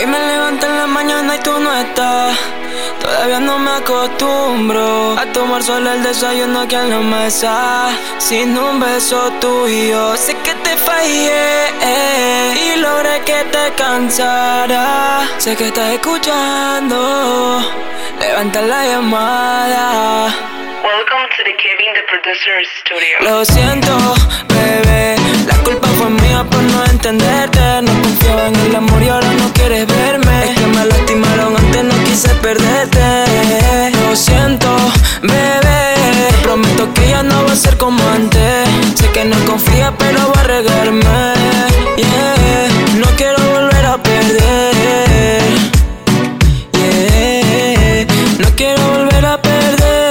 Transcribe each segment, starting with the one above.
Hoy me levanto en la mañana y tú no estás. Todavía no me acostumbro a tomar solo el desayuno aquí en la mesa. Sin un beso tuyo, sé que te fallé y logré que te cansara. Sé que estás escuchando, levanta la llamada. Welcome to the Kevin the Producer Studio. Lo siento, bebé, la culpa fue mía por no entenderte. No confiaba en el amor y ahora no quieres verme. Es que me lastimaron antes, no quise perderte. Lo siento, bebé, prometo que ya no va a ser como antes. Sé que no confía pero va a regarme. Yeah, no quiero volver a perder. Yeah, no quiero volver a perder.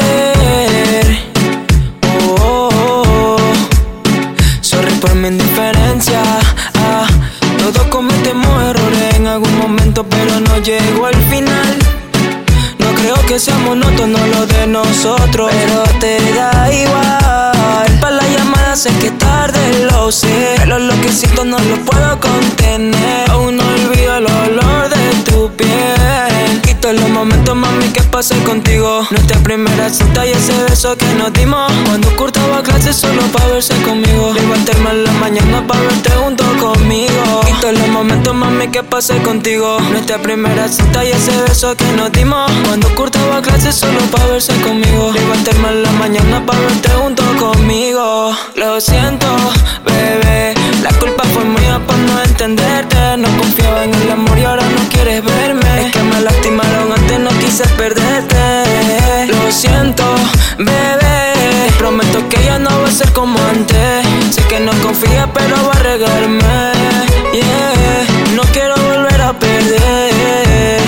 Por mi indiferencia, todos cometemos errores en algún momento, pero no llego al final. No creo que sea monótono lo de nosotros, pero te da igual. Para la llamada sé que es tarde, lo sé, pero lo que siento no lo puedo contener. Aún no olvido el olor de tu piel y todos los momentos, mami, que pasé contigo. Nuestra primera cita y ese beso que nos dimos cuando cortaba clases solo pa' verse conmigo. Levantarme en la mañana pa' verte junto conmigo. Y todos los momentos, mami, que pasé contigo. Nuestra primera cita y ese beso que nos dimos cuando cortaba clases solo pa' verse conmigo. Levantarme en la mañana pa' verte junto conmigo. Lo siento, bebé, la culpa fue mía por no entenderte. No confiaba en el amor y ahora no quieres verme. Es que me lastimaron antes, no quise perderte. Lo siento, bebé, prometo que ya no va a ser como antes. Sé que no confía pero va a regarme. Yeah, no quiero volver a perder.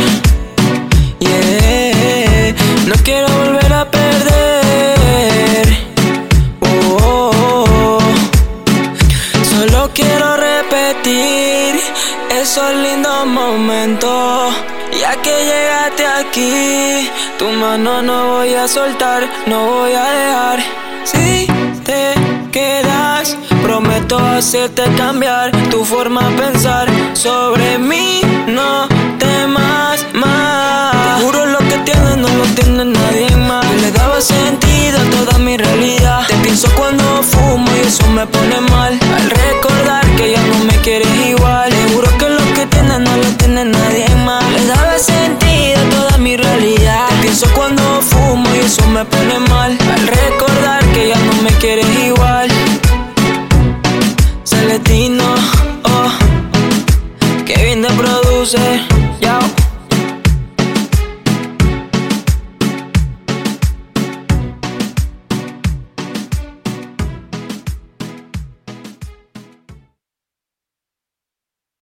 Yeah, no quiero volver a perder. Oh, solo quiero repetir esos lindos momentos. Ya que llegaste aquí, tu mano no voy a soltar, no voy a dejar. Si te quedas, prometo hacerte cambiar tu forma de pensar sobre mí. No temas más. Te juro lo que tienes no lo tiene nadie más. Yo le daba sentido a toda mi realidad. Te pienso cuando fumo y eso me pone mal. Al recordar que ya no me quieres igual. Te juro que lo que tienes no lo tiene nadie más. Le daba sentido a toda mi realidad. Te pienso cuando fumo y eso me pone mal. Al recordar que ya no me quieres igual. Celestino, oh, Kevin the Producer.